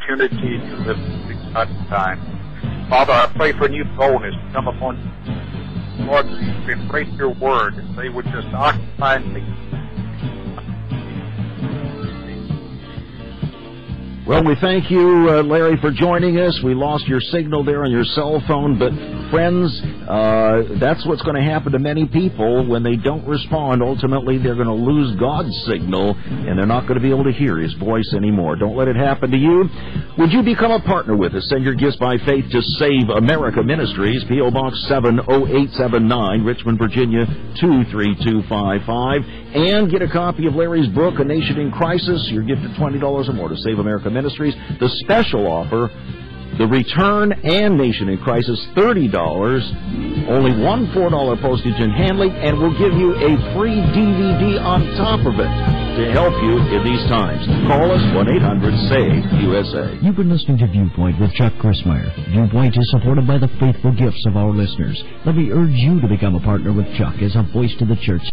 opportunity to live in these time. Father, I pray for new boldness to come upon you. Lord, to embrace your word, and they would just occupy and take. Well, we thank you, Larry, for joining us. We lost your signal there on your cell phone, but friends, that's what's going to happen to many people when they don't respond. Ultimately, they're going to lose God's signal, and they're not going to be able to hear His voice anymore. Don't let it happen to you. Would you become a partner with us? Send your gifts by faith to Save America Ministries, P.O. Box 70879, Richmond, Virginia 23255, and get a copy of Larry's book, A Nation in Crisis. Your gift of $20 or more to Save America Ministries. The special offer, The Return and Nation in Crisis, $30, only one $4 postage and handling, and we'll give you a free DVD on top of it to help you in these times. Call us 1-800-SAVE-USA. You've been listening to Viewpoint with Chuck Crismier. Viewpoint is supported by the faithful gifts of our listeners. Let me urge you to become a partner with Chuck as a voice to the church.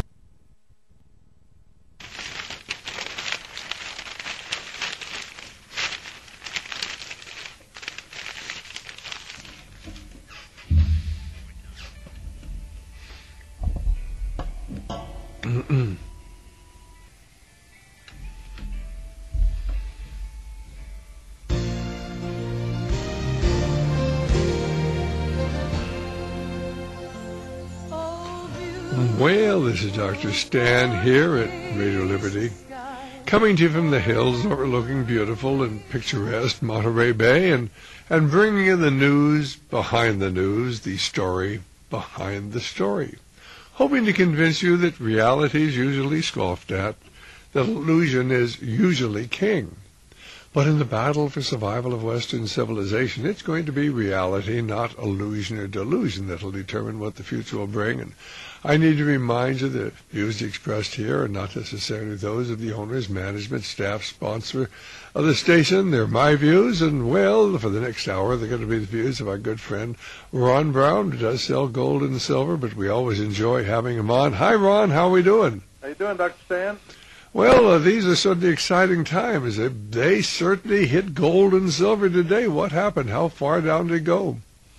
Well, this is Dr. Stan here at Radio Liberty, coming to you from the hills overlooking beautiful and picturesque Monterey Bay, and bringing you the news behind the news, the story behind the story, hoping to convince you that reality is usually scoffed at, that illusion is usually king. But in the battle for survival of Western civilization, it's going to be reality, not illusion or delusion, that will determine what the future will bring. And I need to remind you that views expressed here are not necessarily those of the owners, management, staff, sponsor of the station. They're my views, and, well, for the next hour, they're going to be the views of our good friend Ron Brown, who does sell gold and silver, but we always enjoy having him on. Hi, Ron. How are we doing? How you doing, Dr. Stan? Well, these are certainly exciting times. They certainly hit gold and silver today. What happened? How far down did it go?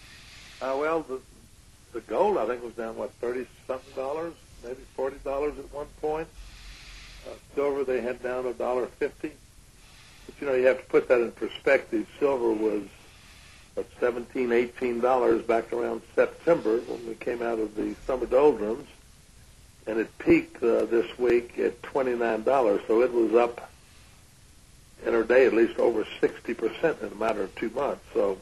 Well, the gold, I think, was down, $30-something, maybe $40 at one point. Silver, they had down $1.50. But, you have to put that in perspective. Silver was, $17, $18 back around September when we came out of the summer doldrums. And it peaked this week at $29, so it was up in a day at least over 60% in a matter of 2 months. So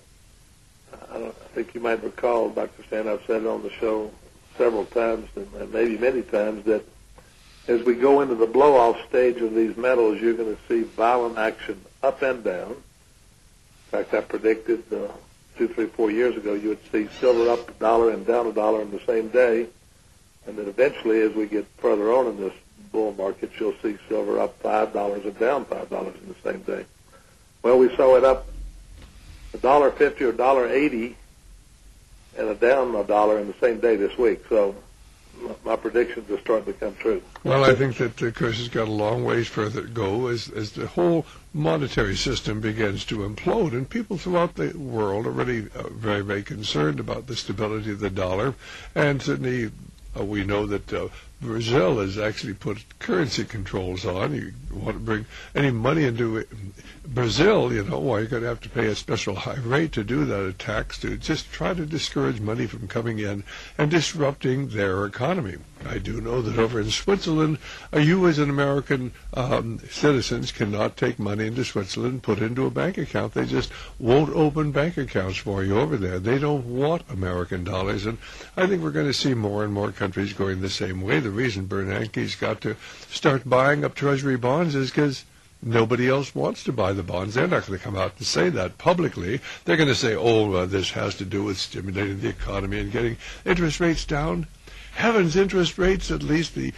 I think you might recall, Dr. Stan, I've said it on the show several times, and maybe many times, that as we go into the blow-off stage of these metals, you're going to see violent action up and down. In fact, I predicted 2, 3, 4 years ago you would see silver up $1 and down $1 in the same day. And then eventually, as we get further on in this bull market, you'll see silver up $5 and down $5 in the same day. Well, we saw it up $1.50 or $1.80 and a down $1 in the same day this week. So my predictions are starting to come true. Well, I think that, of course, it's got a long ways further to go as the whole monetary system begins to implode. And people throughout the world are really very, very concerned about the stability of the dollar. And certainly we know that Brazil has actually put currency controls on. You want to bring any money into Brazil, well, you're going to have to pay a special high rate to do that, a tax, to just try to discourage money from coming in and disrupting their economy. I do know that over in Switzerland, you as an American citizens cannot take money into Switzerland and put it into a bank account. They just won't open bank accounts for you over there. They don't want American dollars, and I think we're going to see more and more countries going the same way. The reason Bernanke's got to start buying up Treasury bonds is because nobody else wants to buy the bonds. They're not going to come out and say that publicly. They're going to say, this has to do with stimulating the economy and getting interest rates down. Heavens, interest rates, at least the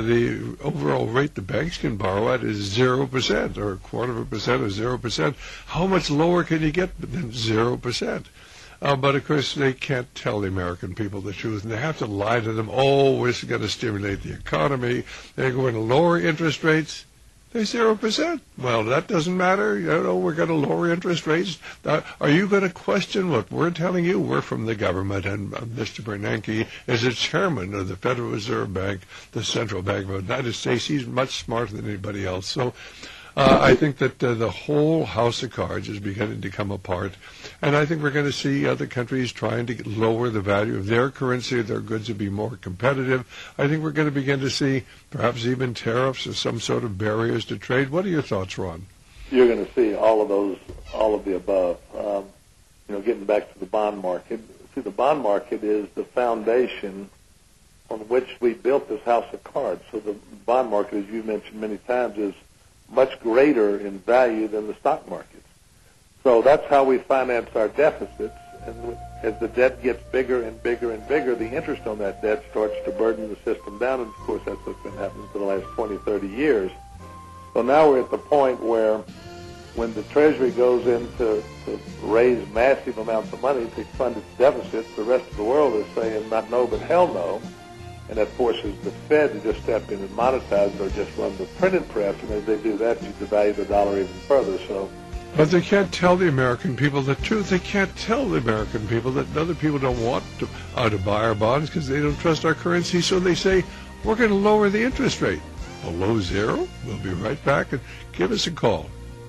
overall rate the banks can borrow at is 0% or 0.25% or 0%. How much lower can you get than 0%? But, of course, they can't tell the American people the truth, and they have to lie to them. We're going to stimulate the economy. They're going to lower interest rates. They're 0%. Well, that doesn't matter. We're going to lower interest rates. Are you going to question what we're telling you? We're from the government, and Mr. Bernanke is the chairman of the Federal Reserve Bank, the central bank of the United States. He's much smarter than anybody else. So I think that the whole house of cards is beginning to come apart, and I think we're going to see other countries trying to lower the value of their currency, their goods to be more competitive. I think we're going to begin to see perhaps even tariffs or some sort of barriers to trade. What are your thoughts, Ron? You're going to see all of those, all of the above. Getting back to the bond market. See, the bond market is the foundation on which we built this house of cards. So the bond market, as you mentioned many times, is much greater in value than the stock market. So that's how we finance our deficits. And as the debt gets bigger and bigger and bigger, the interest on that debt starts to burden the system down. And, of course, that's what's been happening for the last 20, 30 years. So now we're at the point where when the Treasury goes in to raise massive amounts of money to fund its deficits, the rest of the world is saying not no but hell no. And that forces the Fed to just step in and monetize it or just run the printing press. And as they do that, you devalue the dollar even further. But they can't tell the American people the truth. They can't tell the American people that other people don't want to buy our bonds because they don't trust our currency. So they say, we're going to lower the interest rate. Below zero? We'll be right back, and give us a call.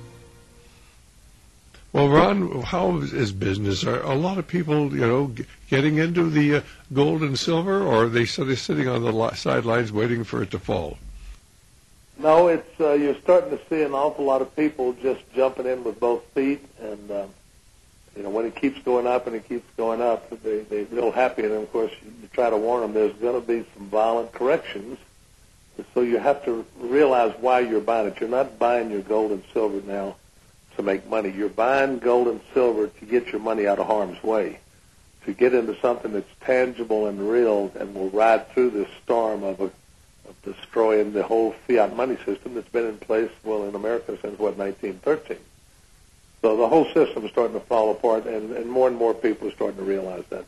Well, Ron, how is business? Are a lot of people, getting into the gold and silver, or are they sort of sitting on the sidelines waiting for it to fall? No, it's you're starting to see an awful lot of people just jumping in with both feet, and when it keeps going up and it keeps going up, they're real happy. And of course, you try to warn them there's going to be some violent corrections. So you have to realize why you're buying it. You're not buying your gold and silver now to make money. You're buying gold and silver to get your money out of harm's way, to get into something that's tangible and real and will ride through this storm of destroying the whole fiat money system that's been in place, in America since, 1913. So the whole system is starting to fall apart, and more people are starting to realize that.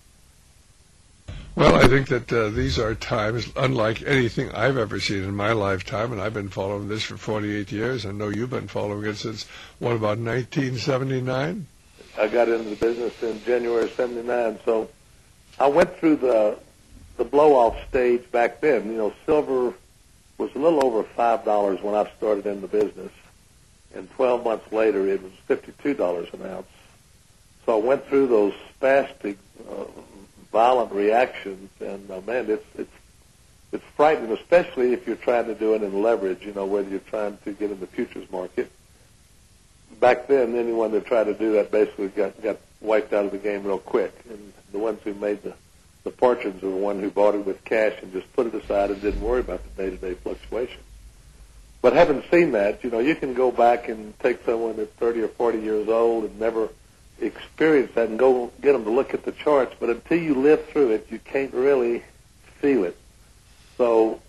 Well, I think that these are times unlike anything I've ever seen in my lifetime, and I've been following this for 48 years. I know you've been following it since, about 1979? I got into the business in January of 79, so I went through the blow-off stage back then. Silver was a little over $5 when I started in the business, and 12 months later it was $52 an ounce. So I went through those spastic violent reactions, and man, it's frightening, especially if you're trying to do it in leverage. Whether you're trying to get in the futures market. Back then, anyone that tried to do that basically got wiped out of the game real quick. And the ones who made the fortunes are the one who bought it with cash and just put it aside and didn't worry about the day-to-day fluctuation. But having seen that, you can go back and take someone that's 30 or 40 years old and never experience that and go get them to look at the charts, but until you live through it, you can't really feel it. So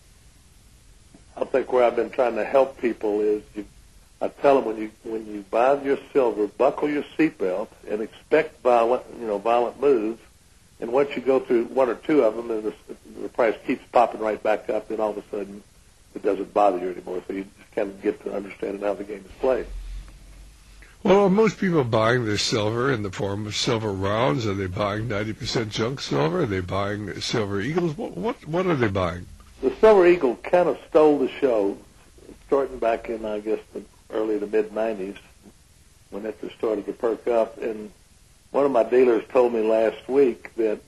I think where I've been trying to help people is I tell them when you buy your silver, buckle your seatbelt and expect violent moves. And once you go through one or two of them, and the price keeps popping right back up, then all of a sudden it doesn't bother you anymore. So you just kind of get to understanding how the game is played. Well, are most people buying their silver in the form of silver rounds? Are they buying 90% junk silver? Are they buying silver eagles? What are they buying? The Silver Eagle kind of stole the show, starting back in, I guess, the early to mid-'90s, when it just started to perk up. And one of my dealers told me last week that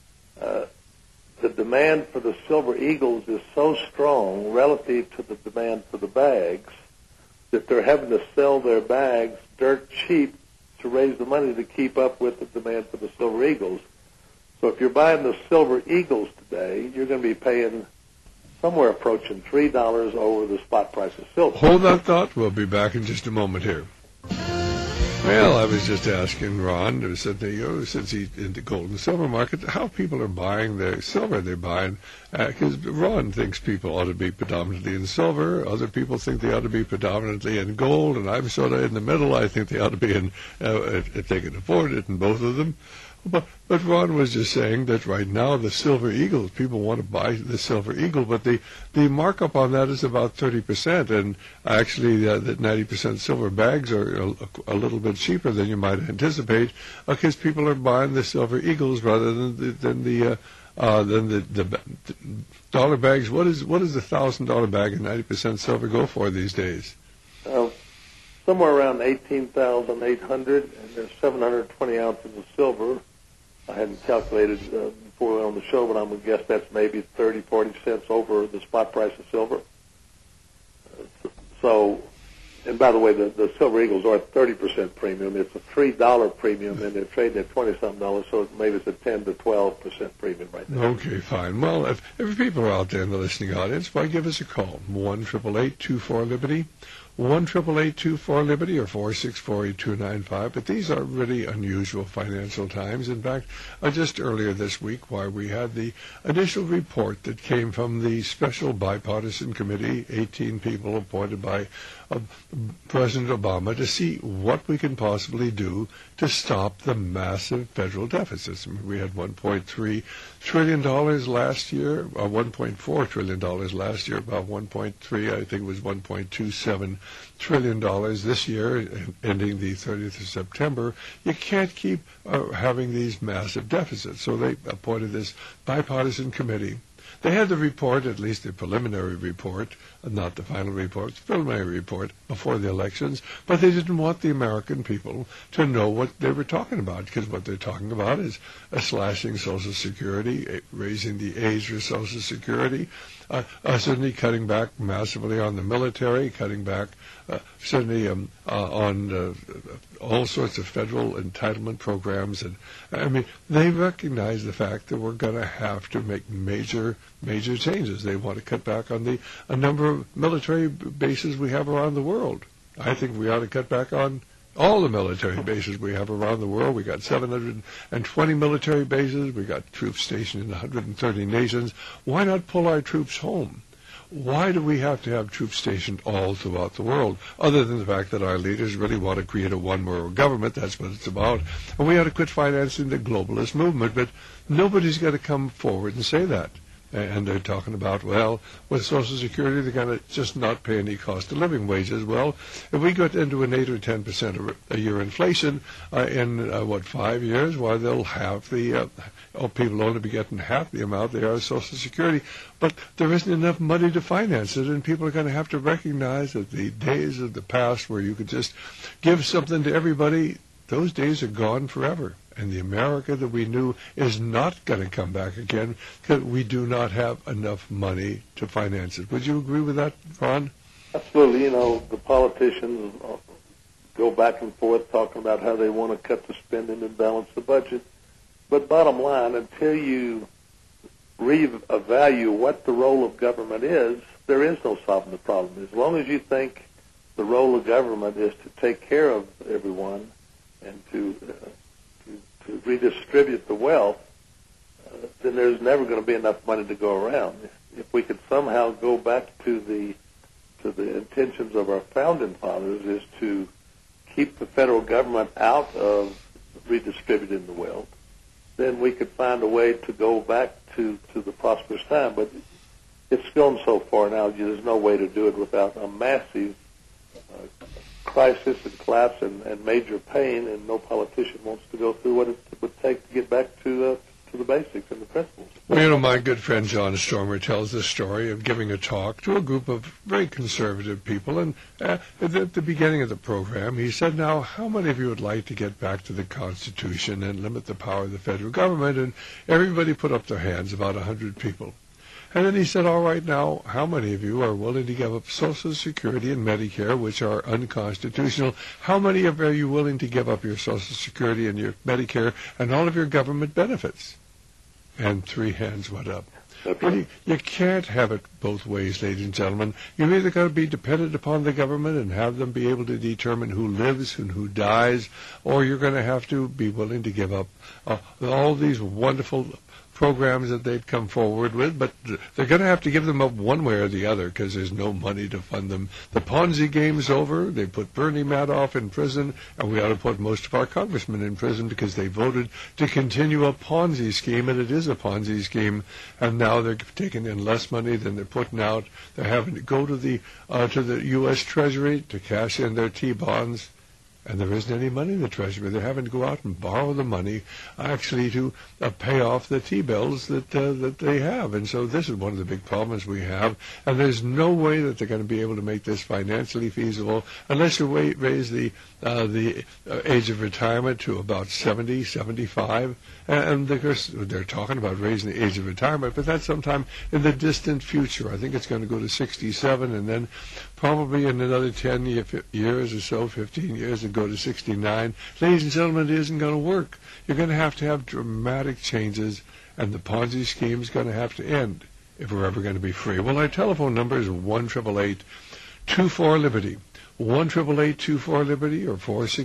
the demand for the Silver Eagles is so strong relative to the demand for the bags that they're having to sell their bags dirt cheap to raise the money to keep up with the demand for the Silver Eagles. So if you're buying the Silver Eagles today, you're going to be paying somewhere approaching $3 over the spot price of silver. Hold that thought. We'll be back in just a moment here. Well, I was just asking Ron, since he's in the gold and silver market, how people are buying their silver. They're buying, because Ron thinks people ought to be predominantly in silver. Other people think they ought to be predominantly in gold, and I'm sort of in the middle. I think they ought to be in, if they can afford it, in both of them. But Ron was just saying that right now the Silver Eagles, people want to buy the Silver Eagle, but the markup on that is about 30%, and actually the 90% silver bags are a little bit cheaper than you might anticipate, because people are buying the Silver Eagles rather than the dollar bags. What is the $1,000 bag of 90% silver go for these days? Somewhere around 18,800, and there's 720 ounces of silver. I hadn't calculated before we went on the show, but I'm going to guess that's maybe 30, 40 cents over the spot price of silver. So, and by the way, the Silver Eagles are at 30% premium. It's a $3 premium, and they're trading at $20-something, so maybe it's a 10 to 12% premium right now. Okay, fine. Well, if people are out there in the listening audience, why give us a call, 1-888-24-LIBERTY. 1-888-24-LIBERTY or 464-8295. But these are really unusual financial times. In fact, just earlier this week, why we had the initial report that came from the Special Bipartisan Committee, 18 people appointed by President Obama, to see what we can possibly do to stop the massive federal deficits. I mean, we had $1.3 trillion last year, $1.4 trillion last year, about 1.3, I think it was $1.27 trillion this year, ending the 30th of September. You can't keep having these massive deficits. So they appointed this bipartisan committee. They had the report, at least the preliminary report, not the final report, the preliminary report before the elections, but they didn't want the American people to know what they were talking about, because what they're talking about is slashing Social Security, raising the age for Social Security, certainly cutting back massively on the military, cutting back certainly on all sorts of federal entitlement programs. And I mean, they recognize the fact that we're going to have to make major changes. They want to cut back on a number of military bases we have around the world. I think we ought to cut back on all the military bases we have around the world. We got 720 military bases. We got troops stationed in 130 nations. Why not pull our troops home? Why do we have to have troops stationed all throughout the world, other than the fact that our leaders really want to create a one-world government? That's what it's about. And we ought to quit financing the globalist movement, but nobody's going to come forward and say that. And they're talking about, well, with Social Security, they're going to just not pay any cost of living wages. Well, if we get into an 8 or 10% a year inflation in, 5 years, why they'll have people only be getting half the amount they are of Social Security. But there isn't enough money to finance it, and people are going to have to recognize that the days of the past where you could just give something to everybody, those days are gone forever. And the America that we knew is not going to come back again because we do not have enough money to finance it. Would you agree with that, Ron? Absolutely. You know, the politicians go back and forth talking about how they want to cut the spending and balance the budget. But bottom line, until you reevaluate what the role of government is, there is no solving the problem. As long as you think the role of government is to take care of everyone and to redistribute the wealth, then there's never going to be enough money to go around. If we could somehow go back to the intentions of our founding fathers, is to keep the federal government out of redistributing the wealth, then we could find a way to go back to the prosperous time. But it's gone so far now, there's no way to do it without a massive crisis and collapse and major pain, and no politician wants to go through what it would take to get back to the basics and the principles. Well, you know, my good friend John Stormer tells the story of giving a talk to a group of very conservative people, and at the beginning of the program he said, now, how many of you would like to get back to the Constitution and limit the power of the federal government? And everybody put up their hands, about 100 people. And then he said, all right, now, how many of you are willing to give up Social Security and Medicare, which are unconstitutional? How many of you are you willing to give up your Social Security and your Medicare and all of your government benefits? And 3 hands went up. Well, you can't have it both ways, ladies and gentlemen. You're either going to be dependent upon the government and have them be able to determine who lives and who dies, or you're going to have to be willing to give up all these wonderful programs that they'd come forward with, but they're going to have to give them up one way or the other because there's no money to fund them. The Ponzi game's over. They put Bernie Madoff in prison, and we ought to put most of our congressmen in prison because they voted to continue a Ponzi scheme, and it is a Ponzi scheme, and now they're taking in less money than they're putting out. They're having to go to the U.S. Treasury to cash in their T-bonds. And there isn't any money in the Treasury. They're having to go out and borrow the money actually to pay off the T-bills that they have. And so this is one of the big problems we have. And there's no way that they're going to be able to make this financially feasible unless you raise the age of retirement to about 70, 75. And of course, they're talking about raising the age of retirement, but that's sometime in the distant future. I think it's going to go to 67, and then probably in another 10 years or so, 15 years, and go to 69. Ladies and gentlemen, it isn't going to work. You're going to have dramatic changes, and the Ponzi scheme is going to have to end if we're ever going to be free. Well, our telephone number is 1-888-24-LIBERTY. 1-888-24-LIBERTY or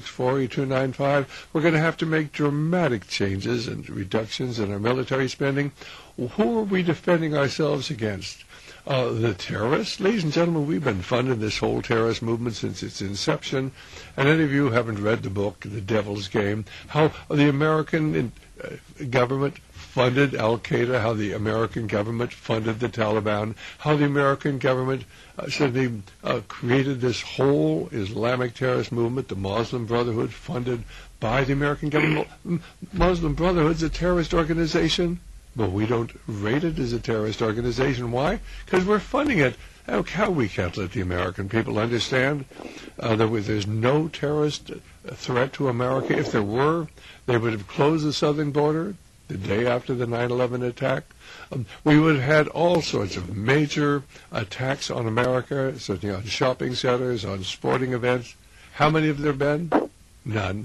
464-8295. We're going to have to make dramatic changes and reductions in our military spending. Who are we defending ourselves against? The terrorists? Ladies and gentlemen, we've been funding this whole terrorist movement since its inception. And any of you who haven't read the book, The Devil's Game, how the American government funded Al-Qaeda, how the American government funded the Taliban, how the American government said they created this whole Islamic terrorist movement, the Muslim Brotherhood, funded by the American government. Muslim Brotherhood's a terrorist organization, but we don't rate it as a terrorist organization. Why? Because we're funding it. How we can't let the American people understand that there's no terrorist threat to America. If there were, they would have closed the southern border the day after the 9/11 attack. We would have had all sorts of major attacks on America, certainly on shopping centers, on sporting events. How many have there been? None.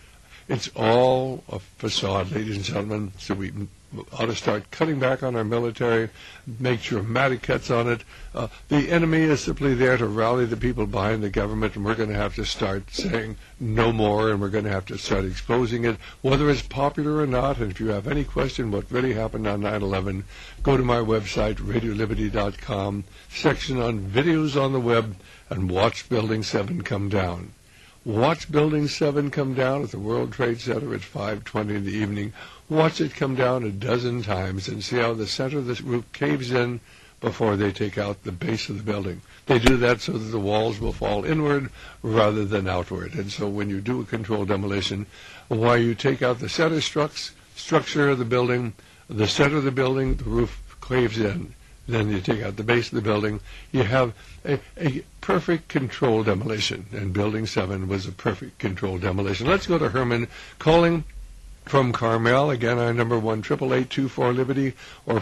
It's all a facade, ladies and gentlemen, so we ought to start cutting back on our military, make dramatic cuts on it. The enemy is simply there to rally the people behind the government, and we're going to have to start saying no more, and we're going to have to start exposing it, whether it's popular or not. And if you have any question what really happened on 9/11, go to my website, radioliberty.com, section on videos on the web, and watch Building 7 come down. Watch Building 7 come down at the World Trade Center at 5:20 in the evening. Watch it come down a dozen times and see how the center of the roof caves in before they take out the base of the building. They do that so that the walls will fall inward rather than outward. And so when you do a controlled demolition, while you take out the center structure of the building, the center of the building, the roof caves in. Then you take out the base of the building. You have a perfect controlled demolition, and Building 7 was a perfect controlled demolition. Let's go to Herman calling from Carmel. Again, our number 1-888-24-LIBERTY or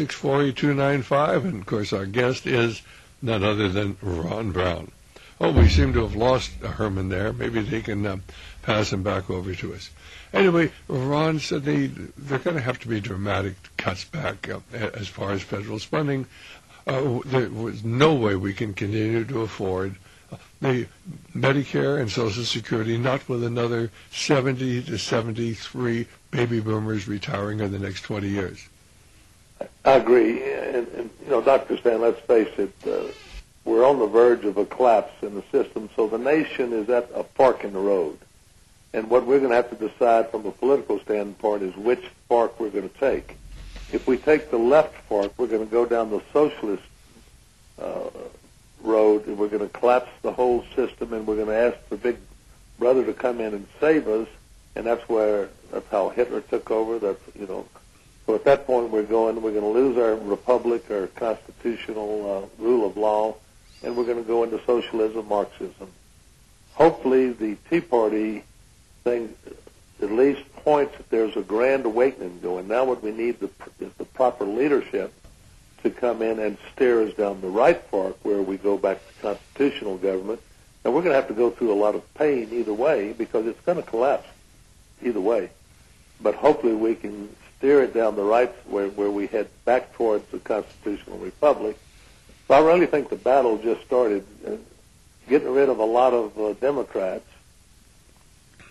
464-8295. And, of course, our guest is none other than Ron Brown. Oh, we seem to have lost Herman there. Maybe they can pass him back over to us. Anyway, Ron said they're going to have to be dramatic cuts back as far as federal spending. There was no way we can continue to afford the Medicare and Social Security, not with another 70 to 73 baby boomers retiring in the next 20 years. I agree. And Dr. Stan, let's face it, we're on the verge of a collapse in the system, so the nation is at a fork in the road. And what we're going to have to decide from a political standpoint is which fork we're going to take. If we take the left fork, we're going to go down the socialist road, and we're going to collapse the whole system, and we're going to ask the big brother to come in and save us, and that's how Hitler took over. So at that point we're going to lose our republic, our constitutional rule of law, and we're going to go into socialism, Marxism. Hopefully the Tea Party thing at least points that there's a grand awakening going. Now what we need is the proper leadership to come in and steer us down the right fork where we go back to constitutional government. And we're going to have to go through a lot of pain either way because it's going to collapse either way. But hopefully we can steer it down the right where we head back towards the constitutional republic. So I really think the battle just started. Getting rid of a lot of Democrats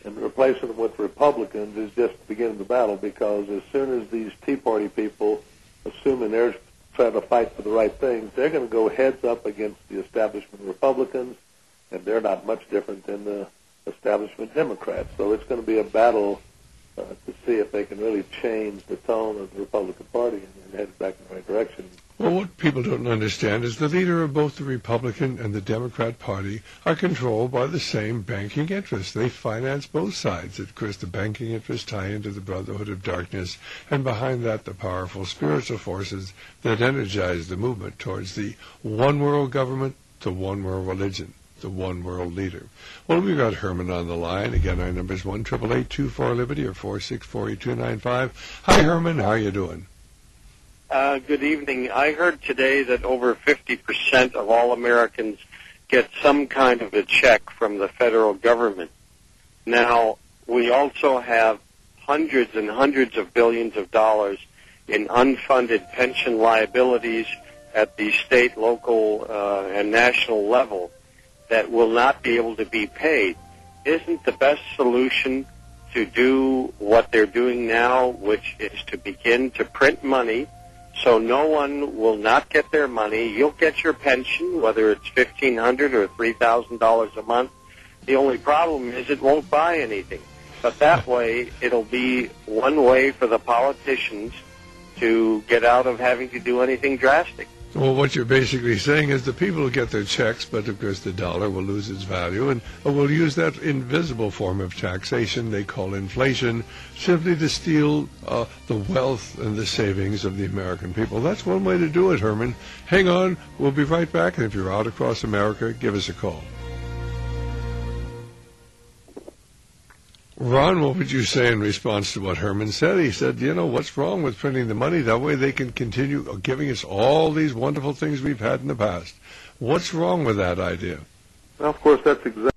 and replacing them with Republicans is just the beginning of the battle, because as soon as these Tea Party people, assuming they're trying to fight for the right things, they're going to go heads up against the establishment Republicans, and they're not much different than the establishment Democrats. So it's going to be a battle to see if they can really change the tone of the Republican Party and head it back in the right direction. Well, what people don't understand is the leader of both the Republican and the Democrat Party are controlled by the same banking interests. They finance both sides. Of course, the banking interests tie into the Brotherhood of Darkness, and behind that, the powerful spiritual forces that energize the movement towards the one world government, the one world religion, the one world leader. Well, we've got Herman on the line. Again, our number is 1-888-24-LIBERTY or 464-8295. Hi, Herman. How are you doing? Good evening. I heard today that over 50% of all Americans get some kind of a check from the federal government. Now, we also have hundreds and hundreds of billions of dollars in unfunded pension liabilities at the state, local, and national level that will not be able to be paid. Isn't the best solution to do what they're doing now, which is to begin to print money so no one will not get their money? You'll get your pension, whether it's $1,500 or $3,000 a month. The only problem is it won't buy anything. But that way, it'll be one way for the politicians to get out of having to do anything drastic. Well, what you're basically saying is the people will get their checks, but of course the dollar will lose its value, and will use that invisible form of taxation they call inflation simply to steal the wealth and the savings of the American people. That's one way to do it, Herman. Hang on, we'll be right back, and if you're out across America, give us a call. Ron, what would you say in response to what Herman said? He said, you know, what's wrong with printing the money? That way they can continue giving us all these wonderful things we've had in the past. What's wrong with that idea? Well, of course, that's exactly.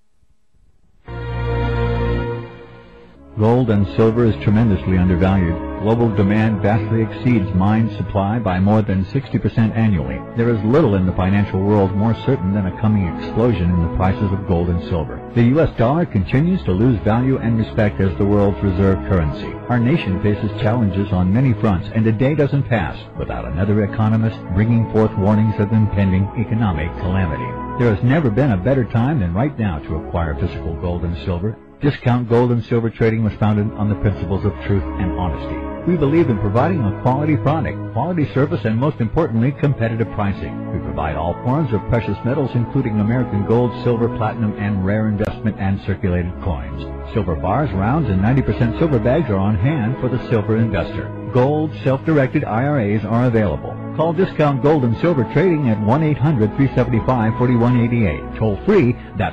Gold and silver is tremendously undervalued. Global demand vastly exceeds mine supply by more than 60% annually. There is little in the financial world more certain than a coming explosion in the prices of gold and silver. The U.S. dollar continues to lose value and respect as the world's reserve currency. Our nation faces challenges on many fronts, and a day doesn't pass without another economist bringing forth warnings of impending economic calamity. There has never been a better time than right now to acquire physical gold and silver. Discount Gold and Silver Trading was founded on the principles of truth and honesty. We believe in providing a quality product, quality service, and most importantly, competitive pricing. We provide all forms of precious metals, including American gold, silver, platinum, and rare investment and circulated coins. Silver bars, rounds, and 90% silver bags are on hand for the silver investor. Gold self-directed IRAs are available. Call Discount Gold and Silver Trading at 1-800-375-4188. Toll free, that's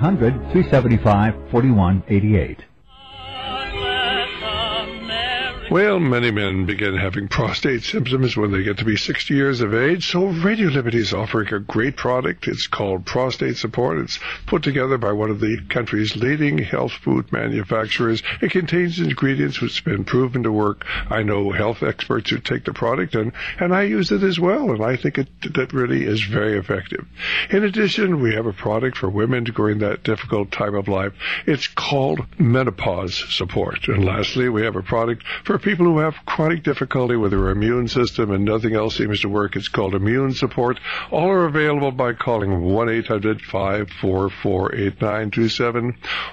1-800-375-4188. Well, many men begin having prostate symptoms when they get to be 60 years of age, so Radio Liberty is offering a great product. It's called Prostate Support. It's put together by one of the country's leading health food manufacturers. It contains ingredients which have been proven to work. I know health experts who take the product, and I use it as well, and I think that really is very effective. In addition, we have a product for women during that difficult time of life. It's called Menopause Support. And lastly, we have a product for people who have chronic difficulty with their immune system and nothing else seems to work. It's called Immune Support. All are available by calling 1-800-544-8927,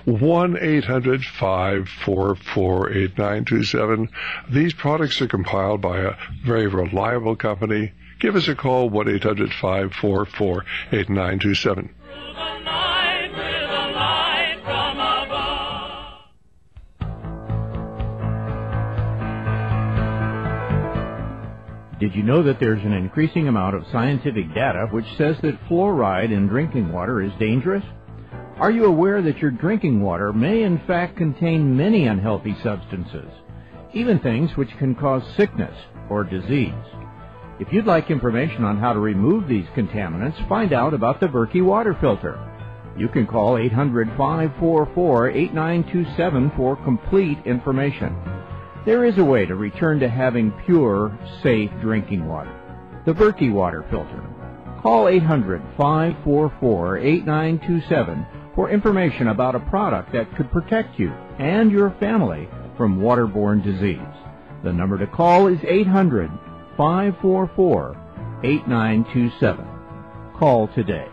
1-800-544-8927. These products are compiled by a very reliable company. Give us a call, 1-800-544-8927. Did you know that there's an increasing amount of scientific data which says that fluoride in drinking water is dangerous? Are you aware that your drinking water may in fact contain many unhealthy substances, even things which can cause sickness or disease? If you'd like information on how to remove these contaminants, find out about the Berkey water filter. You can call 800-544-8927 for complete information. There is a way to return to having pure, safe drinking water. The Berkey water filter. Call 800-544-8927 for information about a product that could protect you and your family from waterborne disease. The number to call is 800-544-8927. Call today.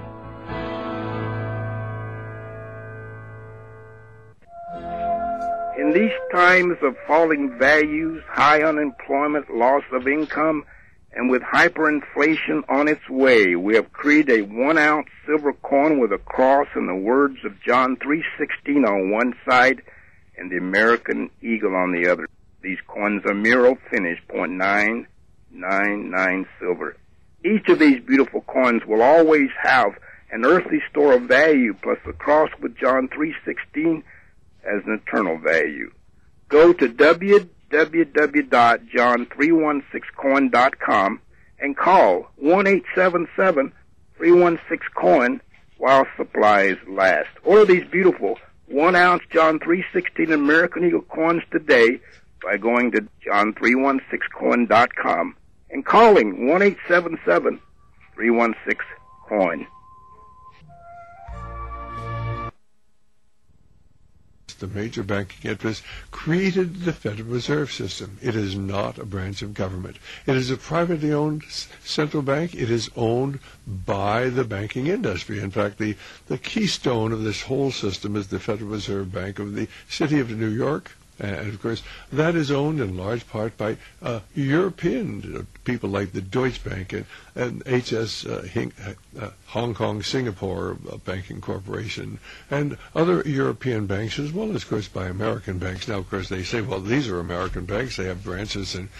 In these times of falling values, high unemployment, loss of income, and with hyperinflation on its way, we have created a 1-ounce silver coin with a cross and the words of John 3:16 on one side and the American eagle on the other. These coins are Miro finished, .999 silver. Each of these beautiful coins will always have an earthly store of value plus the cross with John 3:16 as an eternal value. Go to www.john316coin.com and call 1-877-316-COIN while supplies last. Order these beautiful 1-ounce John 3:16 American Eagle coins today by going to john316coin.com and calling 1-877-316-COIN. The major banking interests created the Federal Reserve System. It is not a branch of government. It is a privately owned central bank. It is owned by the banking industry. In fact, the keystone of this whole system is the Federal Reserve Bank of the city of New York. And, of course, that is owned in large part by European people like the Deutsche Bank and HS Hong Kong Singapore Banking Corporation and other European banks, as well as, of course, by American banks. Now, of course, they say, well, these are American banks. They have branches in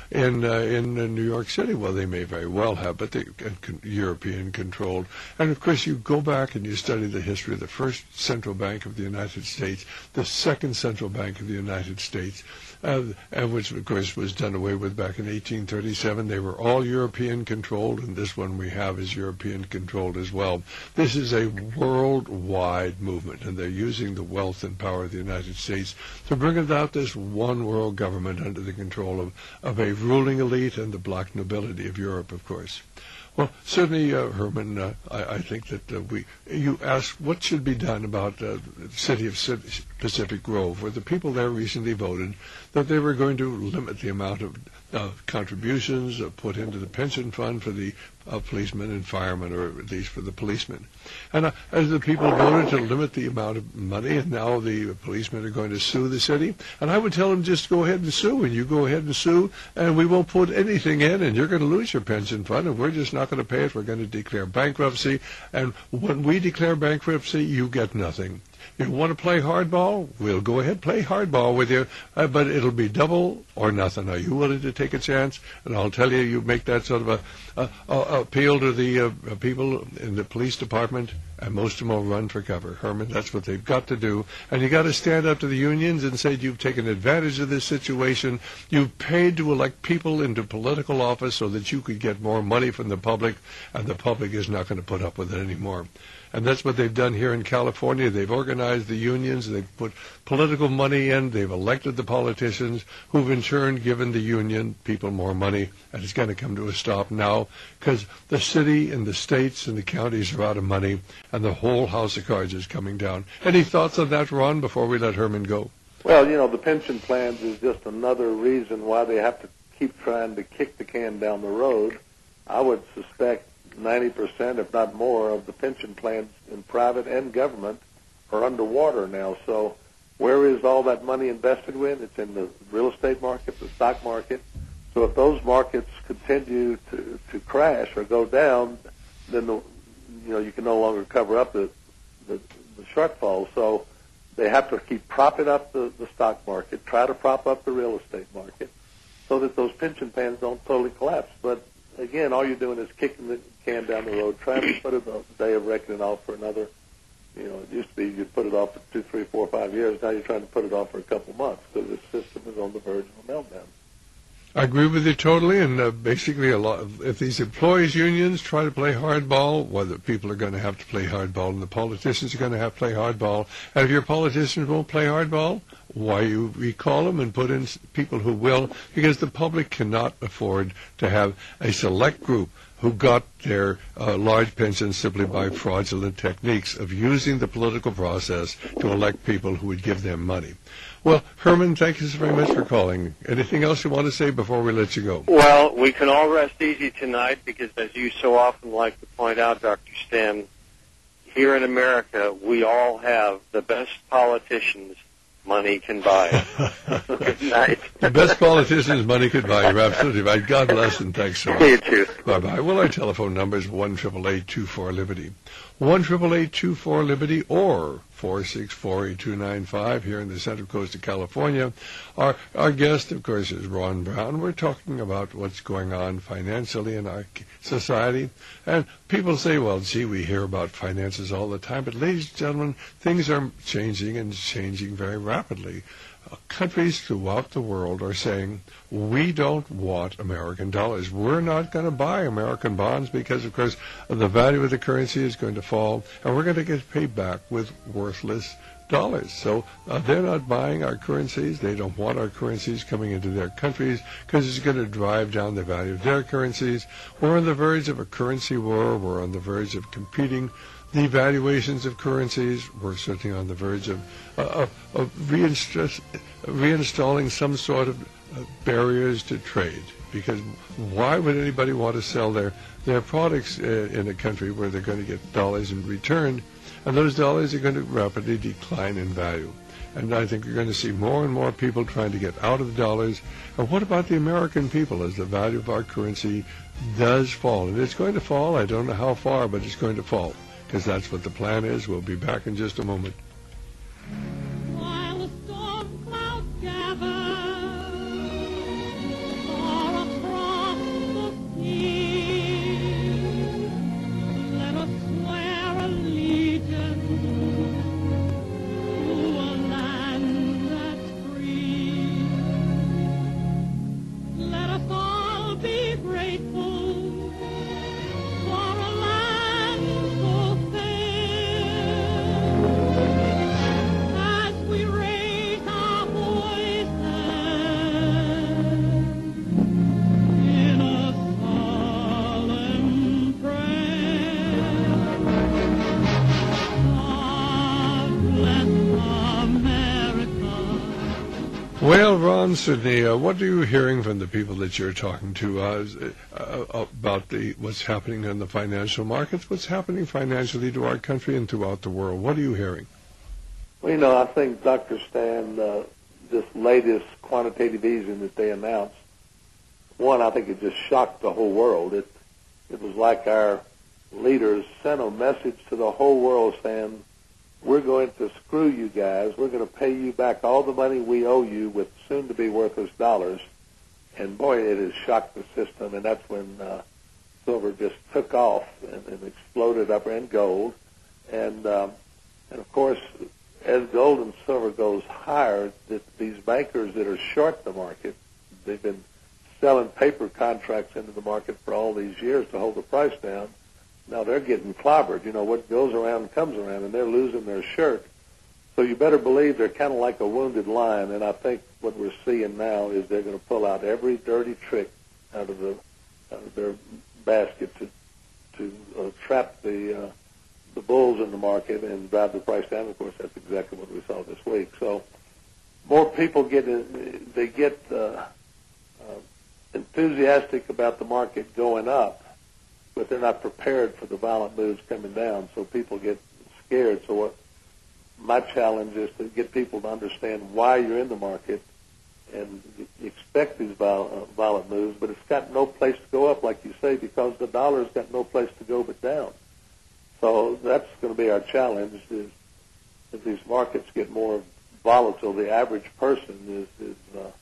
New York City. Well, they may very well have, but they're European controlled. And of course, you go back and you study the history of the first central bank of the United States, the second central bank of the United States, and which of course was done away with back in 1837. They were all European controlled, and this one we have is European controlled as well. This is a worldwide movement, and they're using the wealth and power of the United States to bring about this one world government under the control of a ruling elite and the black nobility of Europe, of course. Well, certainly, Herman, I think that you asked what should be done about the city of Pacific Grove, where the people there recently voted that they were going to limit the amount of contributions put into the pension fund for the policemen and firemen, or at least for the policemen. And as the people voted to limit the amount of money, and now the policemen are going to sue the city, and I would tell them just go ahead and sue, and you go ahead and sue, and we won't put anything in, and you're going to lose your pension fund, and we're just not going to pay it. We're going to declare bankruptcy, and when we declare bankruptcy, you get nothing. You want to play hardball? We'll go ahead and play hardball with you, but it'll be double or nothing. Are you willing to take a chance? And I'll tell you, you make that sort of a appeal to the people in the police department, and most of them will run for cover. Herman, that's what they've got to do. And you got to stand up to the unions and say you've taken advantage of this situation. You've paid to elect people into political office so that you could get more money from the public, and the public is not going to put up with it anymore. And that's what they've done here in California. They've organized the unions. They've put political money in. They've elected the politicians who've in turn given the union people more money. And it's going to come to a stop now because the city and the states and the counties are out of money, and the whole house of cards is coming down. Any thoughts on that, Ron, before we let Herman go? Well, the pension plans is just another reason why they have to keep trying to kick the can down the road. I would suspect 90%, if not more, of the pension plans in private and government are underwater now. So where is all that money invested in? It's in the real estate market, the stock market. So if those markets continue to crash or go down, then you can no longer cover up the shortfall. So they have to keep propping up the stock market, try to prop up the real estate market, so that those pension plans don't totally collapse. But again, all you're doing is kicking the can down the road, trying to put a day of reckoning off for another. It used to be you'd put it off for 2, 3, 4, 5 years. Now you're trying to put it off for a couple months because the system is on the verge of a meltdown. I agree with you totally, and basically if these employees' unions try to play hardball, well, the people are going to have to play hardball, and the politicians are going to have to play hardball. And if your politicians won't play hardball, why you recall them and put in people who will, because the public cannot afford to have a select group who got their large pensions simply by fraudulent techniques of using the political process to elect people who would give them money. Well, Herman, thank you so very much for calling. Anything else you want to say before we let you go? Well, we can all rest easy tonight because, as you so often like to point out, Dr. Stan, here in America, we all have the best politicians money can buy. Good night. The best politicians money could buy. You're absolutely right. God bless and thanks so much. You too. Bye-bye. Well, our telephone number is 1-888-24-LIBERTY. 1-888-24-LIBERTY or 464-8295 here in the Central Coast of California. Our guest, of course, is Ron Brown. We're talking about what's going on financially in our society. And people say, well, gee, we hear about finances all the time. But, ladies and gentlemen, things are changing and changing very rapidly. Countries throughout the world are saying, we don't want American dollars. We're not going to buy American bonds because, of course, the value of the currency is going to fall, and we're going to get paid back with worthless dollars. So they're not buying our currencies. They don't want our currencies coming into their countries because it's going to drive down the value of their currencies. We're on the verge of a currency war. We're on the verge of competing the valuations of currencies. We're certainly on the verge of reinstalling some sort of barriers to trade. Because why would anybody want to sell their products in a country where they're going to get dollars in return, and those dollars are going to rapidly decline in value? And I think you're going to see more and more people trying to get out of the dollars. And what about the American people as the value of our currency does fall? And it's going to fall. I don't know how far, but it's going to fall. Because that's what the plan is. We'll be back in just a moment. While the storm clouds gather far across the sea, let us swear allegiance to a land that's free. Let us all be grateful for a land so as we raise our voices in a solemn prayer. God bless America. Well, Ron, Sydney, what are you hearing from the people that you're talking to about what's happening in the financial markets? What's happening financially to our country and throughout the world? What are you hearing? Well, I think Dr. Stan, this latest quantitative easing that they announced, one, I think it just shocked the whole world. It was like our leaders sent a message to the whole world saying, we're going to screw you guys. We're going to pay you back all the money we owe you with soon-to-be worthless dollars. And, boy, it has shocked the system, and that's when silver just took off and exploded up, and gold. And of course, as gold and silver goes higher, these bankers that are short the market, they've been selling paper contracts into the market for all these years to hold the price down. Now they're getting clobbered. You know, what goes around comes around, and they're losing their shirt. So you better believe they're kind of like a wounded lion, and I think what we're seeing now is they're going to pull out every dirty trick out of their basket to trap the bulls in the market and drive the price down. Of course, that's exactly what we saw this week. So more people get enthusiastic about the market going up, but they're not prepared for the violent moves coming down, so people get scared. So what my challenge is to get people to understand why you're in the market and expect these violent moves, but it's got no place to go up, like you say, because the dollar's got no place to go but down. So that's going to be our challenge, is if these markets get more volatile, the average person is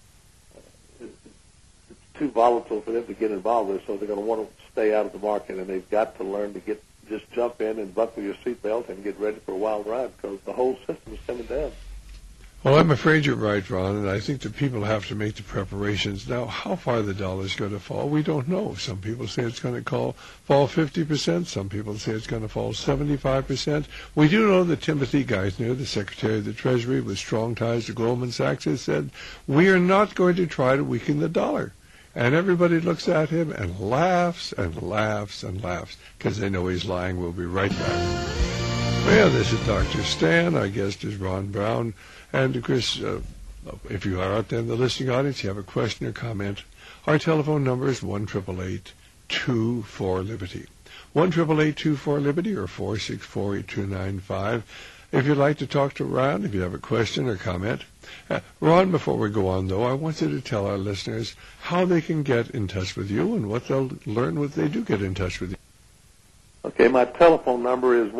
too volatile for them to get involved with, so they're going to want to stay out of the market, and they've got to learn to just jump in and buckle your seatbelt and get ready for a wild ride, because the whole system is coming down. Well, I'm afraid you're right, Ron, and I think that people have to make the preparations. Now, how far the dollar is going to fall, we don't know. Some people say it's going to fall 50%. Some people say it's going to fall 75%. We do know that Timothy Geithner, the Secretary of the Treasury with strong ties to Goldman Sachs, has said, we are not going to try to weaken the dollar. And everybody looks at him and laughs and laughs and laughs because they know he's lying. We'll be right back. Well, this is Dr. Stan. Our guest is Ron Brown. And, of course, if you are out there in the listening audience, you have a question or comment, our telephone number is 1-888-24-LIBERTY. 1-888-24-LIBERTY or 464-8295. If you'd like to talk to Ron, if you have a question or comment. Ron, before we go on, though, I want you to tell our listeners how they can get in touch with you and what they'll learn when they do get in touch with you. Okay, my telephone number is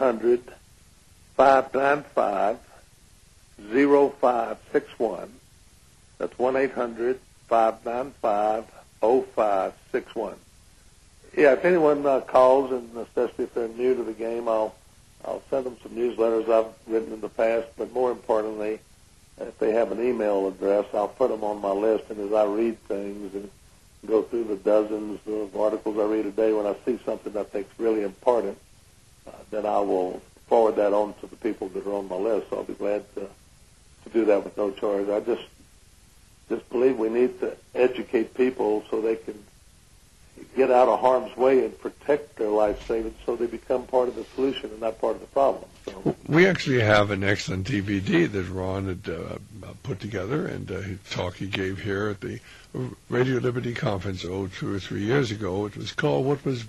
1-800-595-0561. That's 1-800-595-0561. Yeah, if anyone calls, and especially if they're new to the game, I'll send them some newsletters I've written in the past, but more importantly, if they have an email address, I'll put them on my list, and as I read things and go through the dozens of articles I read a day, when I see something I think is really important, then I will forward that on to the people that are on my list. So I'll be glad to do that with no charge. I just believe we need to educate people so they can get out of harm's way and protect their life savings so they become part of the solution and not part of the problem. So. We actually have an excellent DVD that Ron had put together, and a talk he gave here at the Radio Liberty Conference 2 or 3 years ago. It was called, what was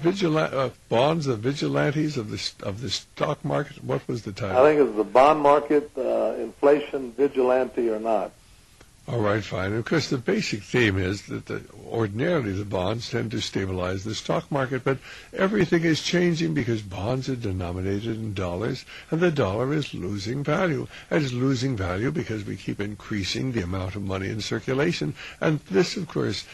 Bonds, the Vigilantes of the Stock Market? What was the title? I think it was the Bond Market, Inflation, Vigilante or Not. All right, fine. And of course, the basic theme is that ordinarily the bonds tend to stabilize the stock market, but everything is changing because bonds are denominated in dollars, and the dollar is losing value. And it's losing value because we keep increasing the amount of money in circulation, and this, of course,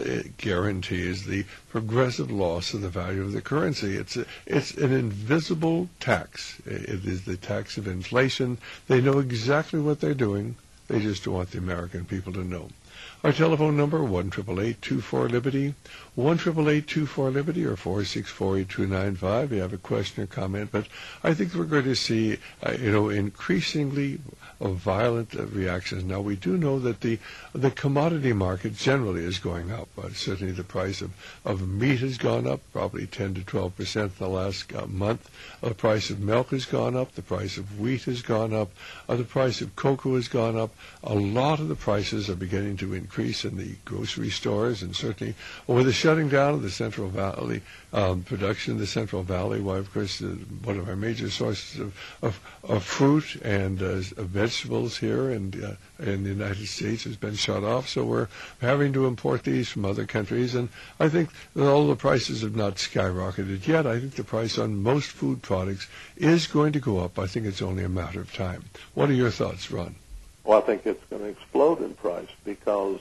guarantees the progressive loss of the value of the currency. It's an invisible tax. It is the tax of inflation. They know exactly what they're doing. They just want the American people to know. Our telephone number, 1-888-24-LIBERTY, 1-888-24-LIBERTY, or 464-8295. If you have a question or comment. But I think we're going to see, increasingly violent reactions. Now, we do know that the commodity market generally is going up. Certainly the price of meat has gone up, probably 10 to 12% in the last month. The price of milk has gone up. The price of wheat has gone up. The price of cocoa has gone up. A lot of the prices are beginning to increase in the grocery stores, and certainly with the shutting down of the Central Valley production in the Central Valley, why, of course, one of our major sources of fruit and vegetables here in the United States has been shut off, so we're having to import these from other countries. And I think that although the prices have not skyrocketed yet, I think the price on most food products is going to go up. I think it's only a matter of time. What are your thoughts, Ron? Well, I think it's going to explode in price because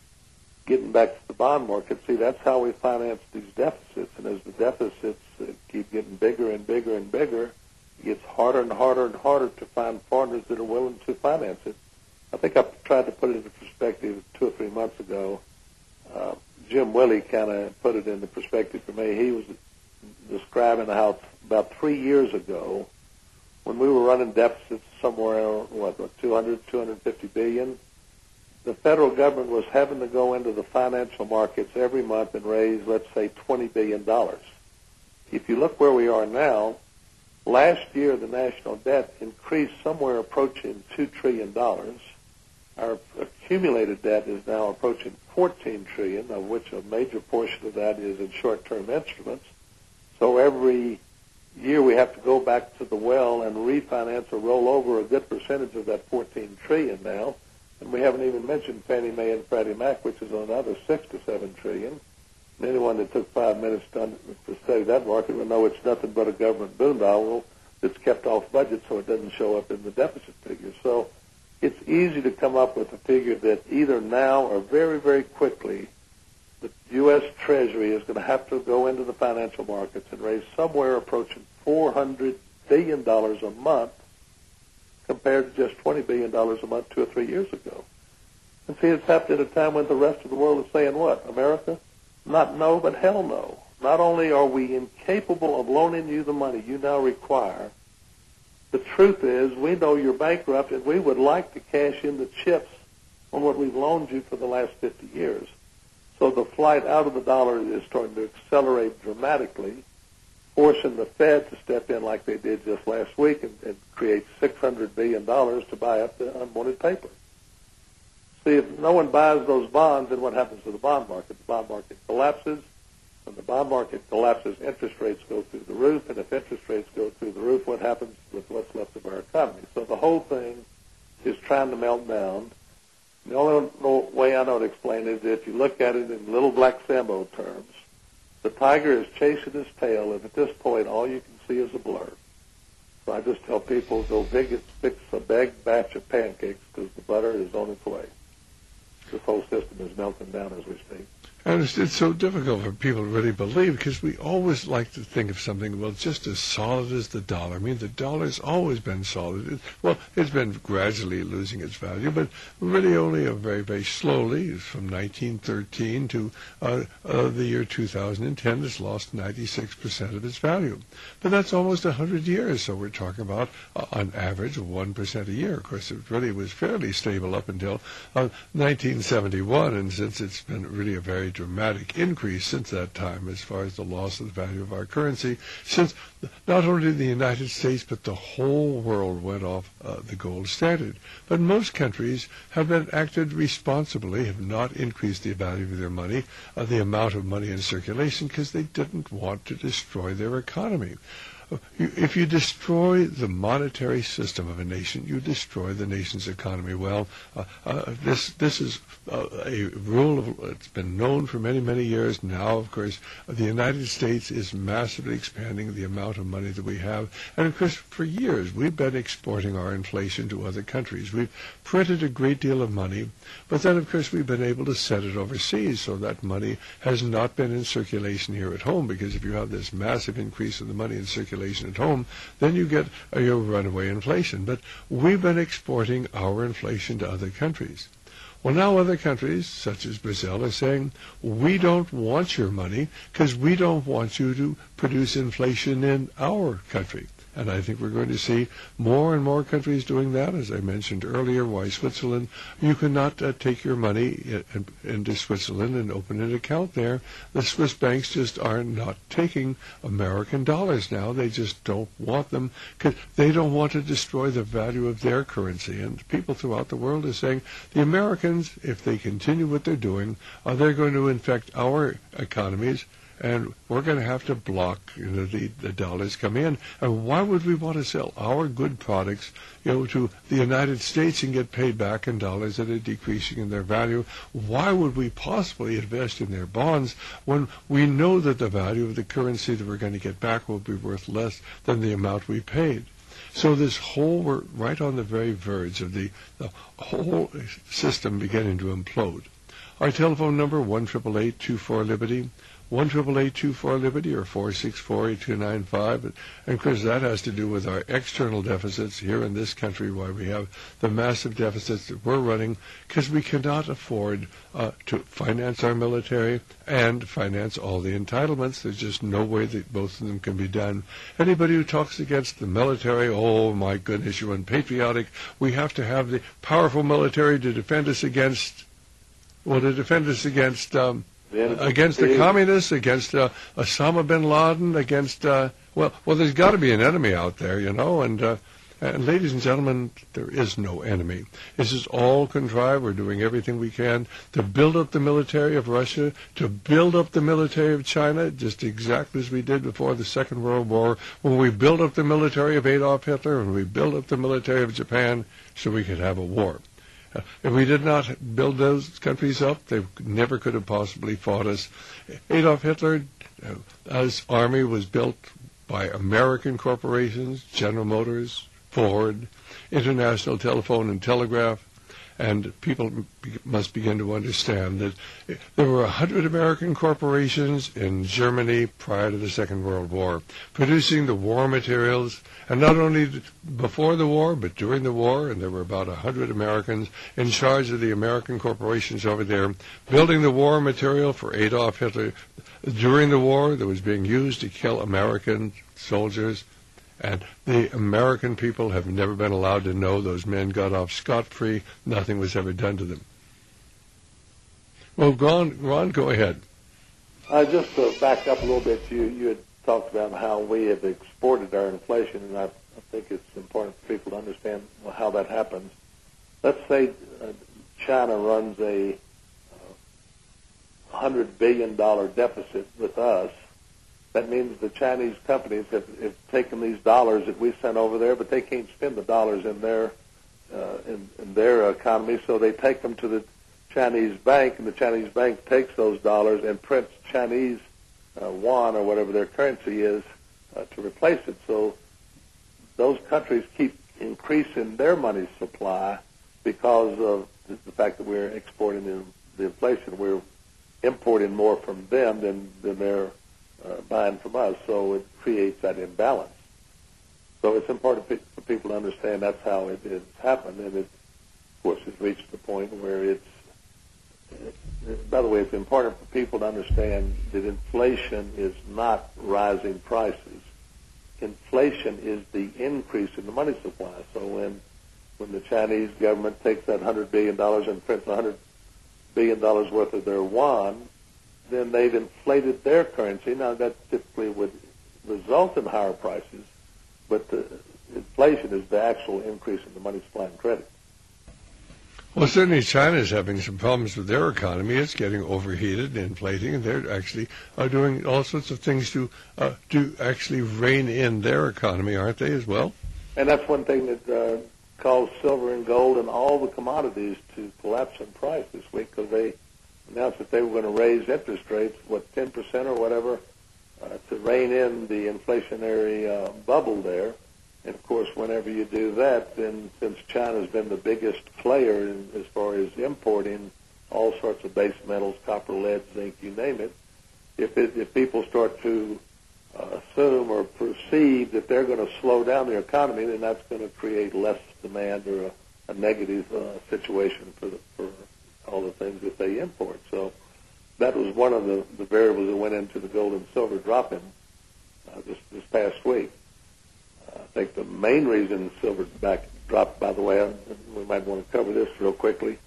getting back to the bond market, see, that's how we finance these deficits. And as the deficits keep getting bigger and bigger and bigger, it gets harder and harder and harder to find partners that are willing to finance it. I think I tried to put it into perspective 2 or 3 months ago. Jim Willey kind of put it into perspective for me. He was describing how about 3 years ago, when we were running deficits somewhere around, 250 billion, the federal government was having to go into the financial markets every month and raise, let's say, $20 billion. If you look where we are now, last year the national debt increased somewhere approaching $2 trillion. Our accumulated debt is now approaching $14 trillion, of which a major portion of that is in short-term instruments. So every year we have to go back to the well and refinance or roll over a good percentage of that $14 trillion now. And we haven't even mentioned Fannie Mae and Freddie Mac, which is another $6 to $7 trillion. And anyone that took 5 minutes to study that market will know it's nothing but a government boondoggle that's kept off budget so it doesn't show up in the deficit figures. So it's easy to come up with a figure that either now or very, very quickly the U.S. Treasury is going to have to go into the financial markets and raise somewhere approaching $400 billion a month compared to just $20 billion a month 2 or 3 years ago. And see, it's happened at a time when the rest of the world is saying what? America? Not no, but hell no. Not only are we incapable of loaning you the money you now require, the truth is we know you're bankrupt and we would like to cash in the chips on what we've loaned you for the last 50 years. So the flight out of the dollar is starting to accelerate dramatically, forcing the Fed to step in like they did just last week and create $600 billion to buy up the unwanted paper. See, if no one buys those bonds, then what happens to the bond market? The bond market collapses. When the bond market collapses, interest rates go through the roof, and if interest rates go through the roof, what happens with what's left of our economy? So the whole thing is trying to melt down. The only way I know to explain it is if you look at it in little black Sambo terms, the tiger is chasing his tail, and at this point, all you can see is a blur. So I just tell people, go fix a big batch of pancakes because the butter is on its way. This whole system is melting down as we speak. And it's so difficult for people to really believe because we always like to think of something, well, just as solid as the dollar. I mean, the dollar's always been solid. It's been gradually losing its value, but really only very, very slowly. From 1913 to the year 2010, it's lost 96% of its value. But that's almost 100 years, so we're talking about, on average, 1% a year. Of course, it really was fairly stable up until 1971, and since it's been really a very dramatic increase since that time as far as the loss of the value of our currency, since not only the United States but the whole world went off the gold standard. But most countries have been acted responsibly, have not increased the value of their money, the amount of money in circulation, because they didn't want to destroy their economy. If you destroy the monetary system of a nation, you destroy the nation's economy. Well, this is a rule it's been known for many, many years. Now, of course, the United States is massively expanding the amount of money that we have. And, of course, for years, we've been exporting our inflation to other countries. We've printed a great deal of money, but then, of course, we've been able to send it overseas, so that money has not been in circulation here at home, because if you have this massive increase in the money in circulation at home, then you get your runaway inflation. But we've been exporting our inflation to other countries. Well, now other countries, such as Brazil, are saying, we don't want your money because we don't want you to produce inflation in our country. And I think we're going to see more and more countries doing that. As I mentioned earlier, why Switzerland? You cannot take your money into Switzerland and open an account there. The Swiss banks just are not taking American dollars now. They just don't want them because they don't want to destroy the value of their currency. And people throughout the world are saying the Americans, if they continue what they're doing, they're going to infect our economies. And we're going to have to block, the dollars come in. And why would we want to sell our good products, to the United States and get paid back in dollars that are decreasing in their value? Why would we possibly invest in their bonds when we know that the value of the currency that we're going to get back will be worth less than the amount we paid? So we're right on the very verge of the whole system beginning to implode. Our telephone number, 1-888-24-LIBERTY. 1-888-24-LIBERTY or 464-8295. And, of course, that has to do with our external deficits here in this country, why we have the massive deficits that we're running, because we cannot afford to finance our military and finance all the entitlements. There's just no way that both of them can be done. Anybody who talks against the military, oh, my goodness, you're unpatriotic. We have to have the powerful military to defend us against against the communists, against Osama bin Laden, against, there's got to be an enemy out there, and ladies and gentlemen, there is no enemy. This is all contrived. We're doing everything we can to build up the military of Russia, to build up the military of China, just exactly as we did before the Second World War, when we built up the military of Adolf Hitler, and we built up the military of Japan so we could have a war. If we did not build those countries up, they never could have possibly fought us. Adolf Hitler, his army was built by American corporations, General Motors, Ford, International Telephone and Telegraph, and people must begin to understand that there were 100 American corporations in Germany prior to the Second World War, producing the war materials, and not only before the war, but during the war, and there were about 100 Americans in charge of the American corporations over there, building the war material for Adolf Hitler during the war that was being used to kill American soldiers. And the American people have never been allowed to know those men got off scot-free. Nothing was ever done to them. Well, Ron, go ahead. Just to back up a little bit, you had talked about how we have exported our inflation, and I think it's important for people to understand how that happens. Let's say China runs a $100 billion deficit with us. That means the Chinese companies have taken these dollars that we sent over there, but they can't spend the dollars in their economy, so they take them to the Chinese bank, and the Chinese bank takes those dollars and prints Chinese yuan or whatever their currency is to replace it. So those countries keep increasing their money supply because of the fact that we're exporting the inflation. We're importing more from them than they're buying from us, so it creates that imbalance. So it's important for people to understand that's how it has happened, and it, of course, has reached the point where by the way, it's important for people to understand that inflation is not rising prices. Inflation is the increase in the money supply. So when the Chinese government takes that $100 billion and prints $100 billion worth of their yuan, then they've inflated their currency. Now, that typically would result in higher prices, but the inflation is the actual increase in the money supply and credit. Well, certainly China is having some problems with their economy. It's getting overheated and inflating, and they're actually doing all sorts of things to actually rein in their economy, aren't they, as well? And that's one thing that caused silver and gold and all the commodities to collapse in price this week, because they announced that they were going to raise interest rates, 10% or whatever, to rein in the inflationary bubble there. And, of course, whenever you do that, then since China's been the biggest player as far as importing all sorts of base metals, copper, lead, zinc, you name it, if people start to assume or perceive that they're going to slow down their economy, then that's going to create less demand or a negative situation for all the things that they import. So that was one of the variables that went into the gold and silver dropping this past week. I think the main reason silver dropped, by the way, we might want to cover this real quickly.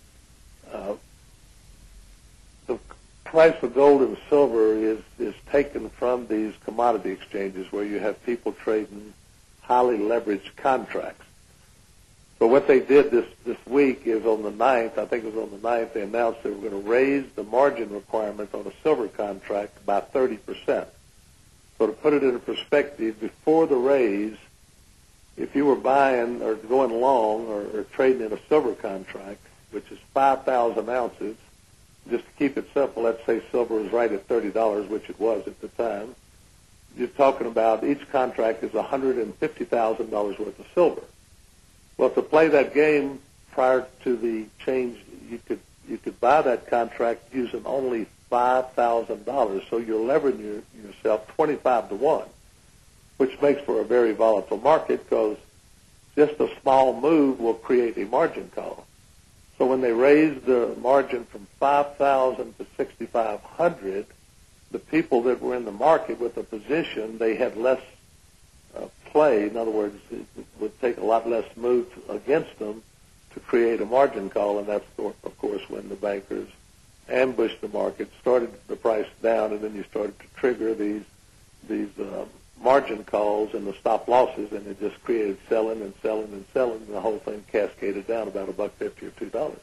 The price of gold and silver is taken from these commodity exchanges where you have people trading highly leveraged contracts. So what they did this week is on the 9th, I think it was on the 9th, they announced they were going to raise the margin requirement on a silver contract by 30%. So to put it into perspective, before the raise, if you were buying or going long or trading in a silver contract, which is 5,000 ounces, just to keep it simple, let's say silver was right at $30, which it was at the time, you're talking about each contract is $150,000 worth of silver. Well, to play that game prior to the change, you could buy that contract using only $5,000, so you're leveraging yourself 25 to 1. Which makes for a very volatile market because just a small move will create a margin call. So when they raised the margin from 5,000 to 6,500, the people that were in the market with a position, they had less play. In other words, it would take a lot less move against them to create a margin call, and that's, of course, when the bankers ambushed the market, started the price down, and then you started to trigger these margin calls and the stop losses, and it just created selling and selling and selling, and the whole thing cascaded down about $1.50 or $2.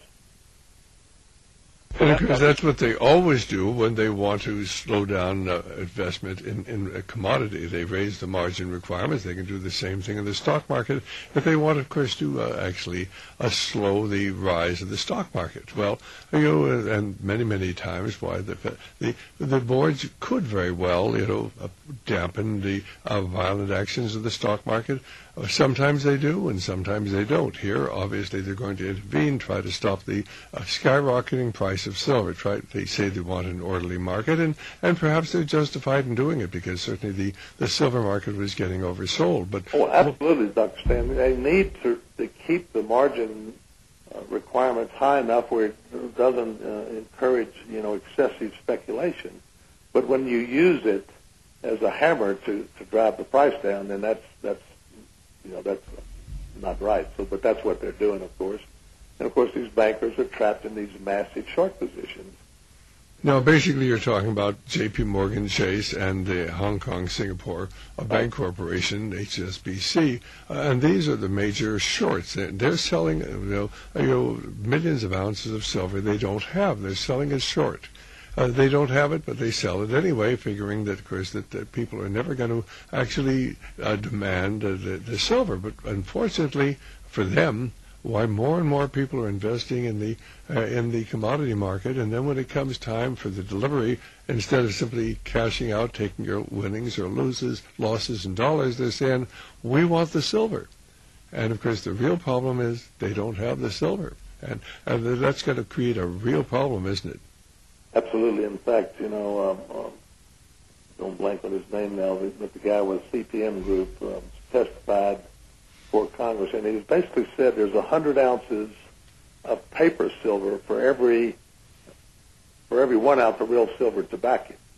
Because that's what they always do when they want to slow down investment in a commodity. They raise the margin requirements. They can do the same thing in the stock market if they want, of course, to actually slow the rise of the stock market. Well, and many times why the boards could very well, dampen the violent actions of the stock market. Sometimes they do, and sometimes they don't. Here, obviously, they're going to intervene, try to stop the skyrocketing price of silver. They say they want an orderly market, and perhaps they're justified in doing it because certainly the silver market was getting oversold. But absolutely, Dr. Stanley. They need to keep the margin requirements high enough where it doesn't encourage excessive speculation. But when you use it as a hammer to drive the price down, then that's not right. But that's what they're doing, of course. And, of course, these bankers are trapped in these massive short positions. No, basically you're talking about J.P. Morgan Chase and the Hong Kong Singapore Bank Corporation, HSBC, and these are the major shorts. They're selling millions of ounces of silver they don't have. They're selling it short. They don't have it, but they sell it anyway, figuring that, of course, that people are never going to actually demand the silver. But unfortunately for them, why more and more people are investing in the commodity market, and then when it comes time for the delivery, instead of simply cashing out, taking your winnings or losses in dollars, they're saying, we want the silver. And of course the real problem is they don't have the silver, and that's going to create a real problem, isn't it? Absolutely. In fact, don't blank on his name now, but the guy with CPM Group testified for Congress, and he basically said there's 100 ounces of paper silver for every 1 ounce of real silver to back it.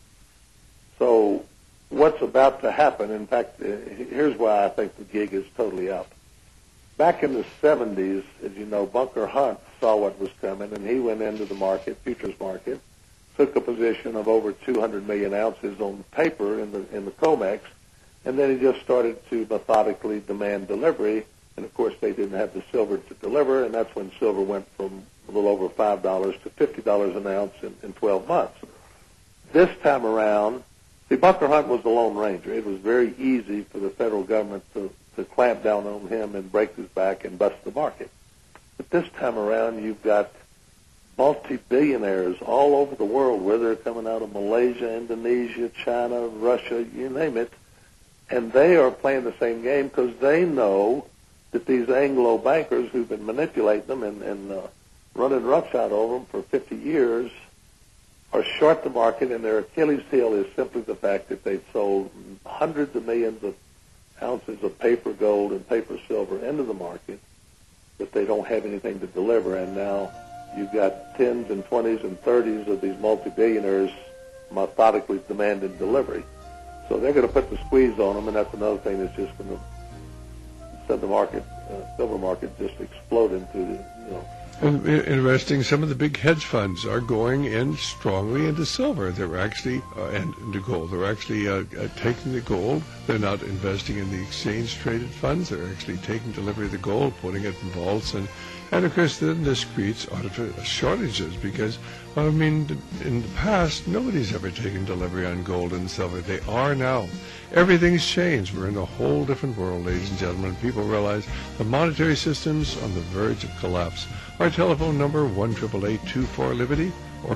So what's about to happen, in fact, here's why I think the gig is totally up. Back in the 70s, as you know, Bunker Hunt saw what was coming, and he went into the market, futures market, took a position of over 200 million ounces on paper in the COMEX, and then he just started to methodically demand delivery. And, of course, they didn't have the silver to deliver, and that's when silver went from a little over $5 to $50 an ounce in 12 months. This time around, Bunker Hunt was the Lone Ranger. It was very easy for the federal government to clamp down on him and break his back and bust the market. But this time around, you've got multi-billionaires all over the world, whether they're coming out of Malaysia, Indonesia, China, Russia, you name it, and they are playing the same game because they know that these Anglo bankers who've been manipulating them and running roughshod over them for 50 years are short the market, and their Achilles heel is simply the fact that they've sold hundreds of millions of ounces of paper gold and paper silver into the market, but they don't have anything to deliver, and now you've got 10s and 20s and 30s of these multi-billionaires methodically demanding delivery. So they're going to put the squeeze on them, and that's another thing that's just going to send the market, silver market, just explode into And interesting, some of the big hedge funds are going in strongly into silver. They're actually, and into gold. They're actually taking the gold. They're not investing in the exchange-traded funds. They're actually taking delivery of the gold, putting it in vaults, and of course then this creates shortages because, I mean, in the past, nobody's ever taken delivery on gold and silver. They are now. Everything's changed. We're in a whole different world, ladies and gentlemen. People realize the monetary system's on the verge of collapse. Our telephone number, 1-888-24-LIBERTY or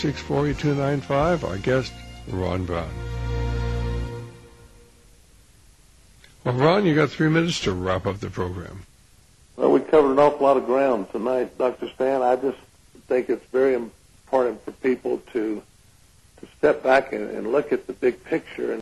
464-8295. Our guest, Ron Brown. Well, Ron, you got 3 minutes to wrap up the program. Well, we covered an awful lot of ground tonight, Dr. Stan. I just think it's very important for people to step back and look at the big picture.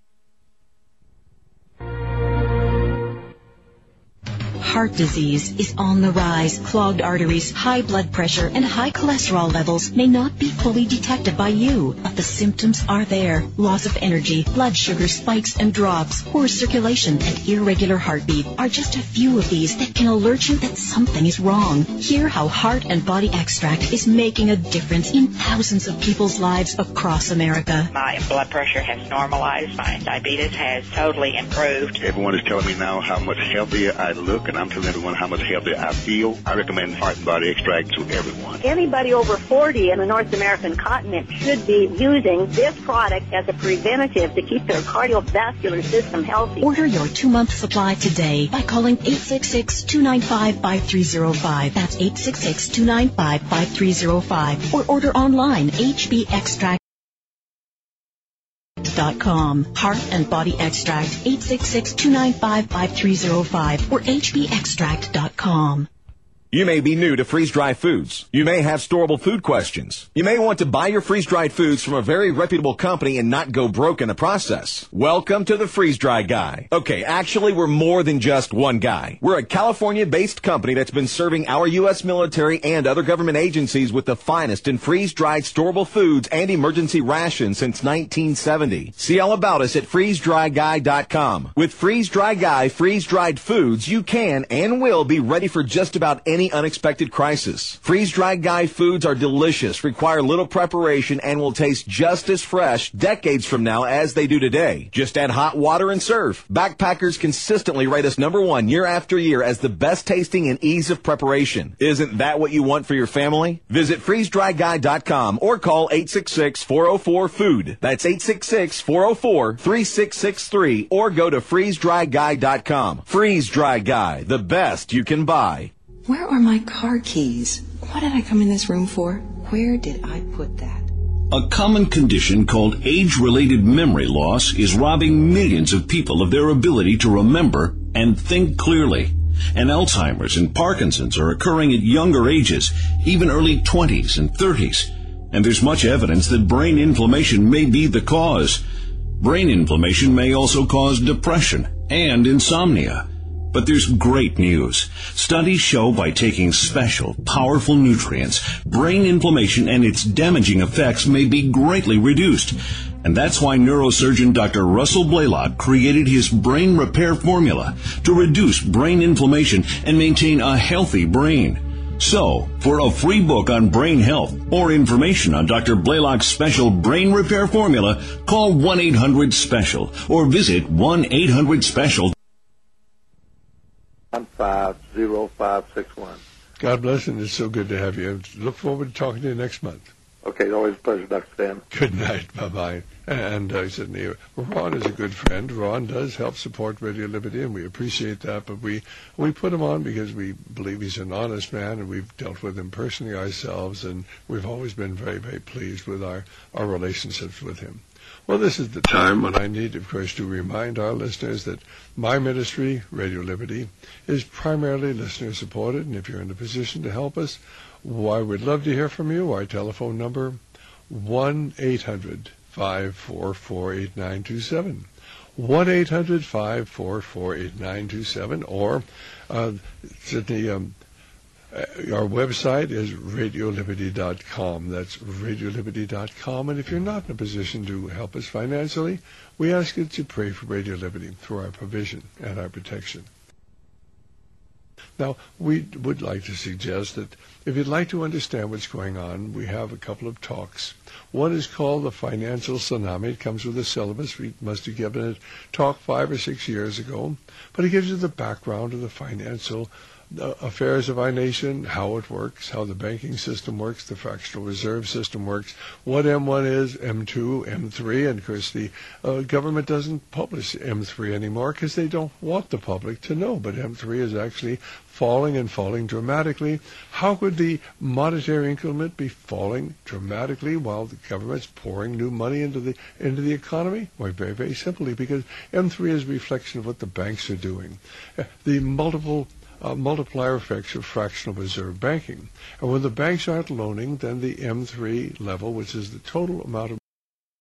Heart disease is on the rise. Clogged arteries, high blood pressure, and high cholesterol levels may not be fully detected by you, but the symptoms are there. Loss of energy, blood sugar spikes and drops, poor circulation, and irregular heartbeat are just a few of these that can alert you that something is wrong. Hear how Heart and Body Extract is making a difference in thousands of people's lives across America. My blood pressure has normalized. My diabetes has totally improved. Everyone is telling me now how much healthier I look, and I'm telling everyone how much healthier I feel. I recommend Heart and Body Extract to everyone. Anybody over 40 in the North American continent should be using this product as a preventative to keep their cardiovascular system healthy. Order your 2-month supply today by calling 866-295-5305. That's 866-295-5305. Or order online, hbextract.com. Heart and Body Extract, 866-295-5305 or hbextract.com. You may be new to freeze-dried foods. You may have storable food questions. You may want to buy your freeze-dried foods from a very reputable company and not go broke in the process. Welcome to the Freeze-Dry Guy. Okay, actually, we're more than just one guy. We're a California-based company that's been serving our U.S. military and other government agencies with the finest in freeze-dried storable foods and emergency rations since 1970. See all about us at freezedryguy.com. With Freeze-Dry Guy freeze-dried foods, you can and will be ready for just about any any unexpected crisis. Freeze-dried Guy foods are delicious, require little preparation, and will taste just as fresh decades from now as they do today. Just add hot water and serve. Backpackers consistently rate us #1 year after year as the best tasting and ease of preparation. Isn't that what you want for your family? Visit freezedryguy.com or call 866-404-FOOD. That's 866-404-3663 or go to freezedryguy.com. Freeze Dry Guy, the best you can buy. Where are my car keys? What did I come in this room for? Where did I put that? A common condition called age-related memory loss is robbing millions of people of their ability to remember and think clearly. And Alzheimer's and Parkinson's are occurring at younger ages, even early 20s and 30s. And there's much evidence that brain inflammation may be the cause. Brain inflammation may also cause depression and insomnia. But there's great news. Studies show by taking special, powerful nutrients, brain inflammation and its damaging effects may be greatly reduced. And that's why neurosurgeon Dr. Russell Blaylock created his brain repair formula to reduce brain inflammation and maintain a healthy brain. So, for a free book on brain health or information on Dr. Blaylock's special brain repair formula, call 1-800-SPECIAL or visit 1-800-SPECIAL. 50561. God bless, and it's so good to have you. Look forward to talking to you next month. Okay, always a pleasure, Dr. Stan. Good night. Bye-bye. And certainly, Ron is a good friend. Ron does help support Radio Liberty, and we appreciate that. But we put him on because we believe he's an honest man, and we've dealt with him personally ourselves, and we've always been very, very pleased with our relationships with him. Well, this is the time when I need, of course, to remind our listeners that my ministry, Radio Liberty, is primarily listener-supported, and if you're in a position to help us, why, we'd love to hear from you. Our telephone number, 1-800-544-8927. 1-800-544-8927, or certainly our website is radioliberty.com. That's radioliberty.com. And if you're not in a position to help us financially, we ask you to pray for Radio Liberty for our provision and our protection. Now, we would like to suggest that if you'd like to understand what's going on, we have a couple of talks. One is called The Financial Tsunami. It comes with a syllabus. We must have given it a talk 5 or 6 years ago. But it gives you the background of the financial affairs of our nation, how it works, how the banking system works, the fractional reserve system works, what M1 is, M2, M3, and of course the government doesn't publish M3 anymore because they don't want the public to know, but M3 is actually falling and falling dramatically. How could the monetary increment be falling dramatically while the government's pouring new money into the economy? Well, very, very simply, because M3 is a reflection of what the banks are doing. The multiplier effects of fractional reserve banking. And when the banks aren't loaning, then the M3 level, which is the total amount of